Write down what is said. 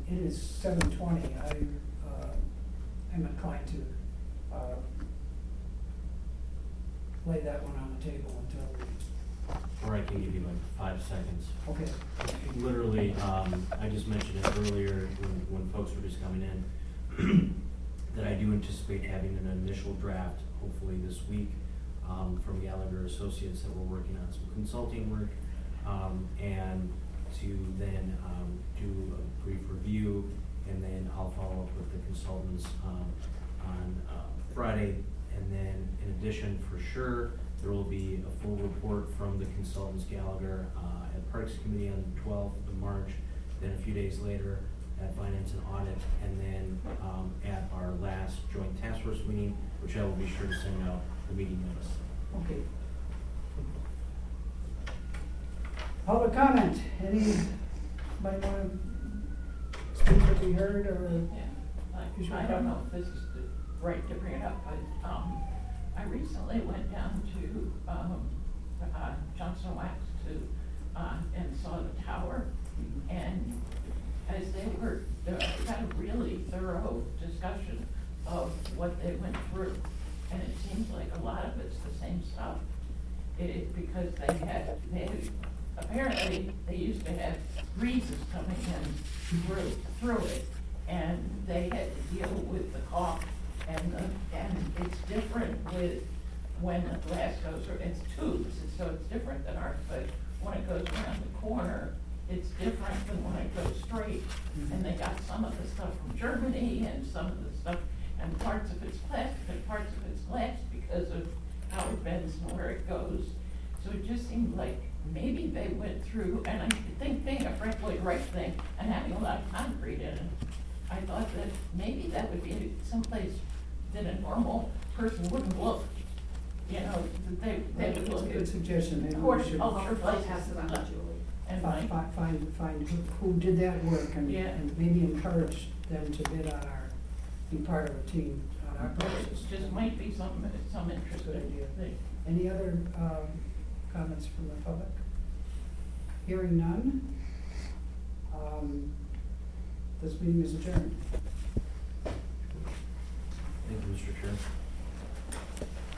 it is 7:20. I'm inclined to lay that one on the table until we, Or I can give you like 5 seconds. okay. Literally, I just mentioned it earlier when folks were just coming in, that I do anticipate having an initial draft, hopefully this week, from Gallagher Associates, that we're working on some consulting work, and to then do a brief review, and then I'll follow up with the consultants on Friday. And then in addition, for sure, there will be a full report from the consultants Gallagher at Parks Committee on the 12th of March, then a few days later at Finance and Audit, and then at our last joint task force meeting, which I will be sure to send out the meeting notice. Okay. Public comment. Anybody want to speak what we heard or? Yeah, I don't know if this is right to bring it up, but I recently went down to Johnson Wax and saw the tower, and as they were had a really thorough discussion of what they went through, and it seems like a lot of it's the same stuff. Because they apparently they used to have breezes coming in through it, and they had to deal with the caulk, and it's different with when the glass goes through. It's tubes, so it's different than ours. But when it goes around the corner, it's different than when it goes straight. And they got some of the stuff from Germany, and some of the stuff, and parts of it's plastic and parts of it's glass because of how it bends and where it goes. So it just seemed like maybe they went through, and I think being a Frank Lloyd Wright thing and having a lot of concrete in it, I thought that maybe that would be someplace that a normal person wouldn't look. You know, that they would look That's a at. good suggestion. Maybe we should Horticulture places pass it on to Julie. and find who did that work and maybe encourage them to bid on be part of a team on our process. just might be some interesting Good idea. thing. Any other comments from the public? Hearing none. This meeting is adjourned. Thank you, Mr. Chair.